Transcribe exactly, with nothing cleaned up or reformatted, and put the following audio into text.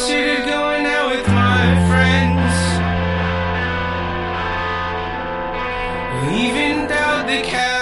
considered going out with my friends. Even doubt the cat